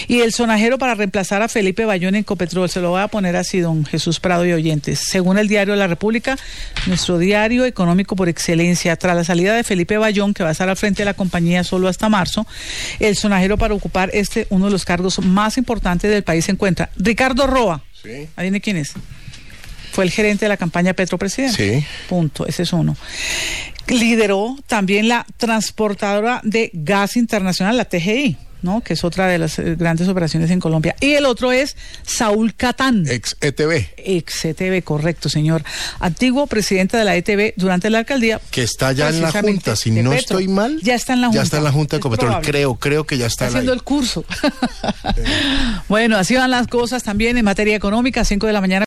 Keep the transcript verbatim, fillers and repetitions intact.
Y el sonajero para reemplazar a Felipe Bayón en Ecopetrol, se lo voy a poner así, don Jesús Prado y oyentes. Según el diario La República, nuestro diario económico por excelencia, tras la salida de Felipe Bayón, que va a estar al frente de la compañía solo hasta marzo, el sonajero para ocupar este, uno de los cargos más importantes del país, se encuentra Ricardo Roa. Sí. ¿Adivine quién es? Fue el gerente de la campaña Petro Presidente. Sí. Punto, ese es uno. Lideró también la transportadora de gas internacional, la T G I, ¿no? Que es otra de las grandes operaciones en Colombia. Y el otro es Saúl Catán. Ex E T B. Ex E T B, correcto, señor. Antiguo presidente de la E T B durante la alcaldía. Que está ya en la Junta, si no Petro. estoy mal. Ya está en la Junta. Ya está en la Junta de Ecopetrol, probable. creo, creo que ya está, está haciendo ahí. el curso. Bueno, así van las cosas también en materia económica, cinco de la mañana.